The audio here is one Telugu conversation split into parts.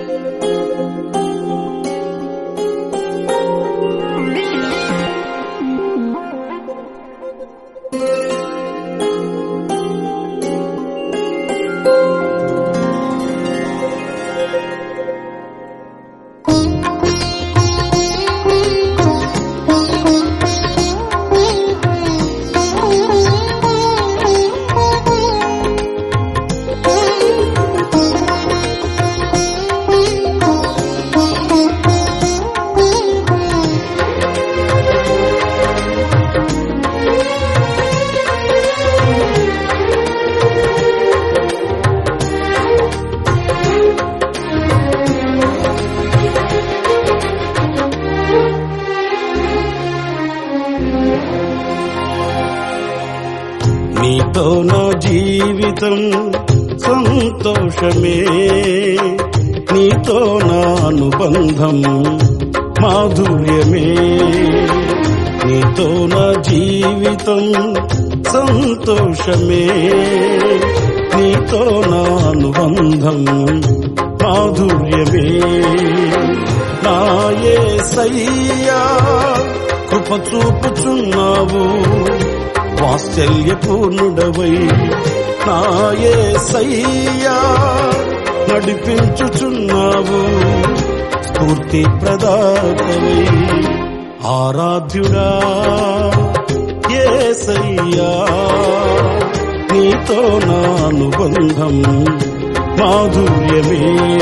నీతో నా జీవితం సంతోషమే, నీతో నా అనుబంధం మాధుర్యమే. నీతో నా జీవితం సంతోషమే, నీతో నా అనుబంధం మాధుర్యమే. నా యేసయ్యా కృప చూపుచున్నావు, వాత్సల్యపూర్ణుడవై. నా యేసయ్యా నడిపించుచున్నావు, స్ఫూర్తి ప్రదాతవై. ఆరాధ్యుడా యేసయ్యా, నీతో నా అనుబంధం మాధుర్యమే.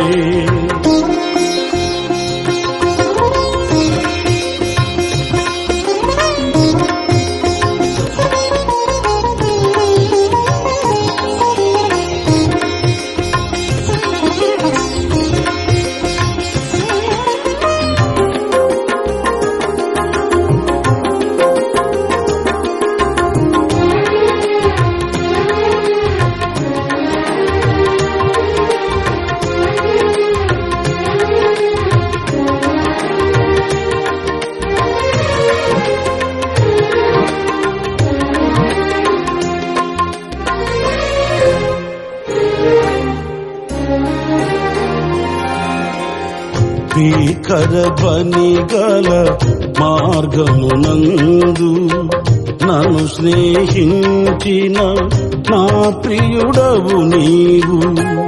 భీకర ధ్వని గల మార్గమునందు నన్ను స్నేహించిన నా ప్రియుడవు నీవు.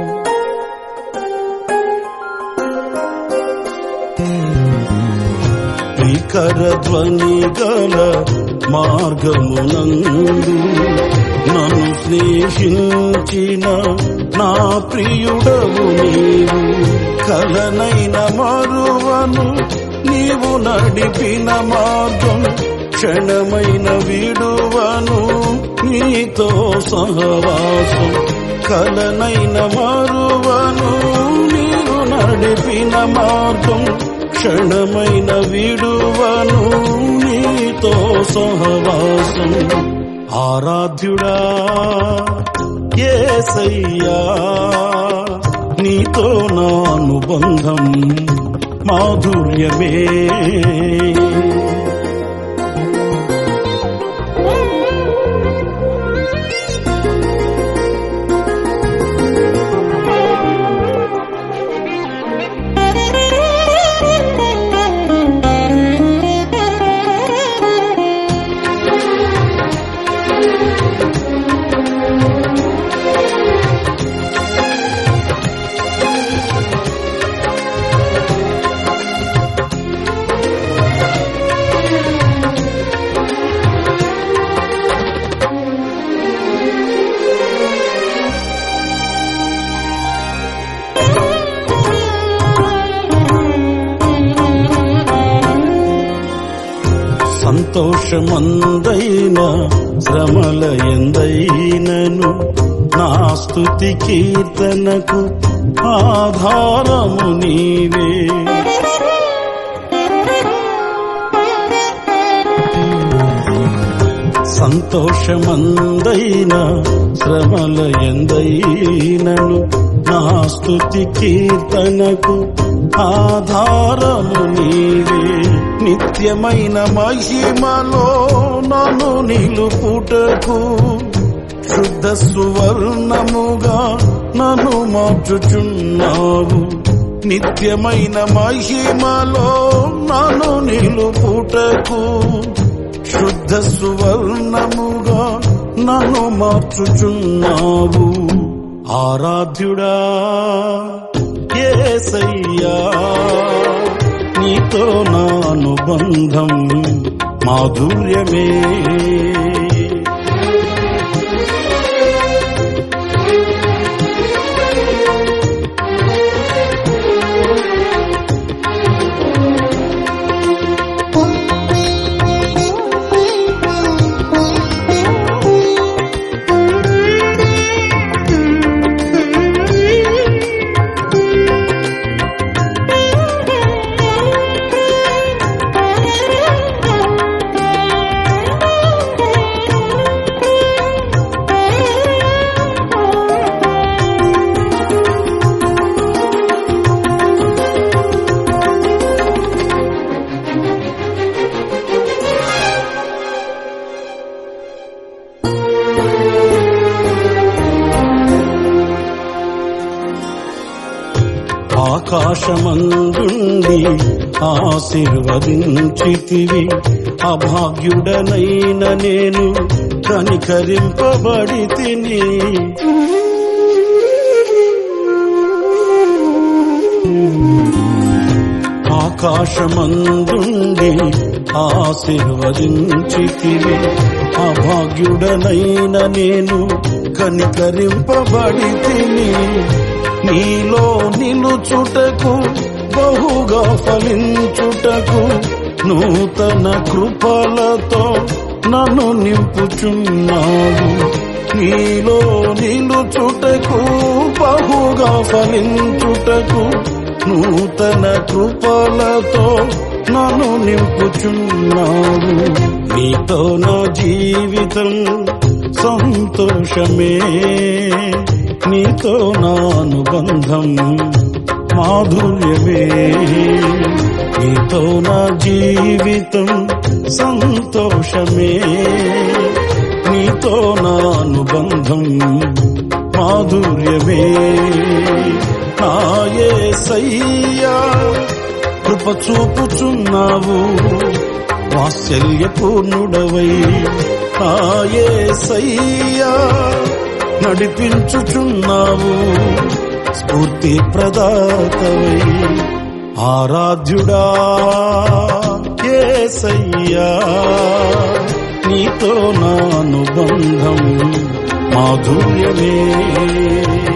భీకర ధ్వని గల మార్గమునందు నన్ను స్నేహించిన నా ప్రియుడవు నీవు. కలనైన మరువను నీవు నడిపిన మార్గం, క్షణమైన విడువను నీతో సహవాసం. కలనైన మరువను నీవు నడిపిన మార్గం, క్షణమైన విడువను నీతో సహవాసం. ఆరాధ్యుడా యేసయ్యా, నీతో నా అనుబంధం మాధుర్యమే. సంతోషమందైన శ్రమల ఎందైనను నా స్తుతి కీర్తనకు ఆధారము నీవే. సంతోషమందైన శ్రమల ఎందైనను నా స్తుతి కీర్తనకు ఆధారము నీవే. నిత్యమైన మహిమలో నన్ను నిలుపుటకు శుద్ధ సువర్ణముగా నన్ను మార్చుచున్నావు. నిత్యమైన మహిమలో నన్ను నిలుపుటకు శుద్ధ సువర్ణముగా నన్ను మార్చుచున్నావు. ఆరాధ్యుడా యేసయ్యా, నీతో నా అనుబంధం మాధుర్యమే. ఆకాశమందుండి ఆశీర్వదించితివి, అభాగ్యుడనైన నేను కనికరింపబడితిని. ఆకాశమందుండి ఆశీర్వదించితివి, అభాగ్యుడనైన నేను కనికరింపబడితిని. నీలో నిలుచుటకు బహుగా ఫలించుటకు నూతన కృపలతో నన్ను నింపుచున్నావు. నీలో నిలుచుటకు బహుగా ఫలించుటకు నూతన కృపలతో నన్ను నింపుచున్నావు. నీతో నా జీవితం సంతోషమే, నీతో నా అనుబంధం మాధుర్యమే. నీతో నా జీవితం సంతోషమే, నీతో నా అనుబంధం మాధుర్యమే. నా యేసయ్యా కృప చూపుచున్నావు, వాత్సల్యపూర్ణుడవై. నా యేసయ్యా నడిపించుచున్నావు, స్ఫూర్తి ప్రదాతవై. ఆరాధ్యుడా యేసయ్యా, నీతో నా అనుబంధం మాధుర్యమే.